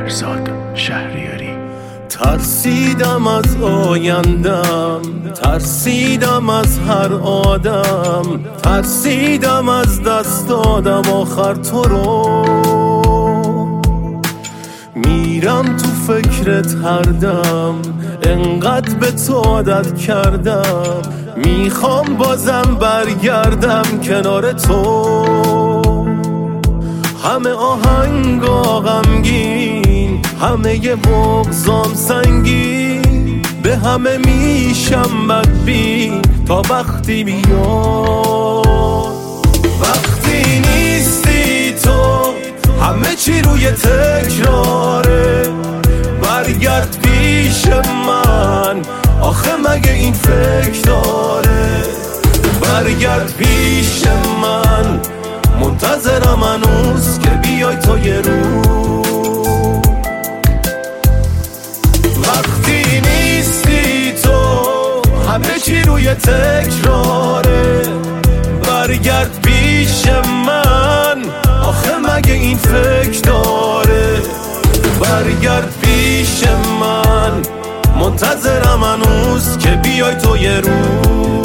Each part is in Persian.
فرزاد شهریاری. ترسیدم از آیندم، ترسیدم از هر آدم، ترسیدم از دست دادم آخر تو رو. میرم تو فکرت هر دم، انقدر به تو عادت کردم، میخوام بازم برگردم کنار تو. همه آهنگا غمگین، همه ی بغضام سنگین، به همه میشم بدبین تا وقتی بیاد. وقتی نیستی تو همه چی روی تکراره، برگرد پیش من، آخه مگه این فکر داره؟ برگرد پیش من، منتظرم هنوز که بیای تو یه رو. وقتی نیستی تو همه چی روی تکراره، برگرد پیش من، آخه مگه این فکر داره؟ برگرد پیش من، منتظرم هنوز که بیای تو یه روز.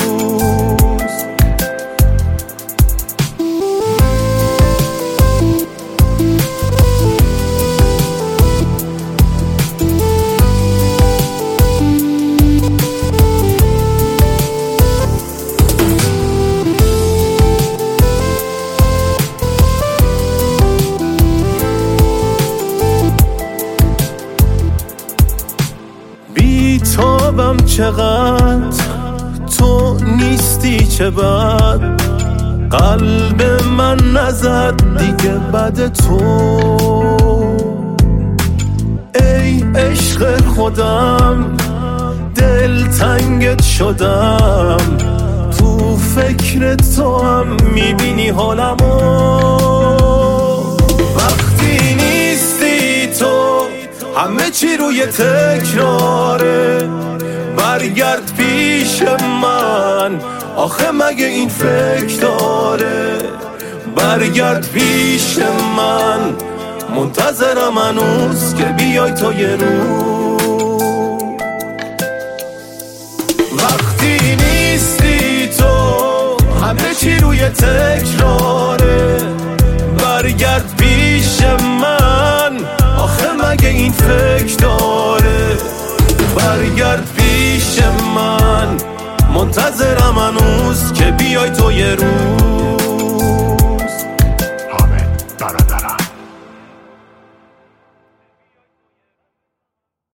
بیتابم چقدر تو نیستی، چه بد قلب من نزد دیگه بعد تو. ای عشق خودم دل تنگت شدم، تو فکر تو هم میبینی حالمو. وقتی نیستی تو همه چی روی تکراره، برگرد پیش من، آخه مگه این فکر داره؟ برگرد پیش من، منتظرم هنوز که بیای تو یه رو. وقتی نیستی تو همه چی روی تکراره، برگرد پیش من، آخه مگه این فکر داره؟ برگرد پیش من، منتظرم هنوز که بیای تو یه رو.